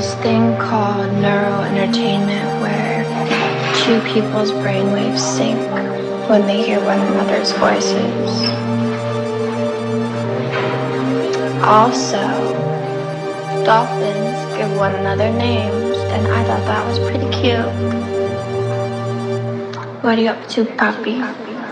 this thing called neuroentertainment where two people's brainwaves sync when they hear one another's voices. Also, dolphins give one another names, and I thought that was pretty cute. What are you up to, puppy?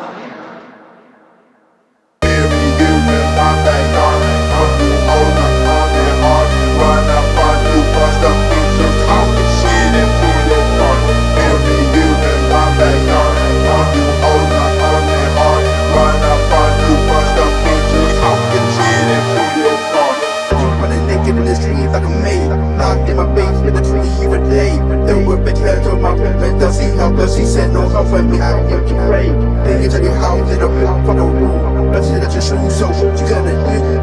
Like a maid, locked in my basement, the tree every day. There were big letters on my pavement. Does he help? Does he send no help for me? I am to pray. Then you tell you how little help for the room. Let's hit at your shoes, so you gotta eat.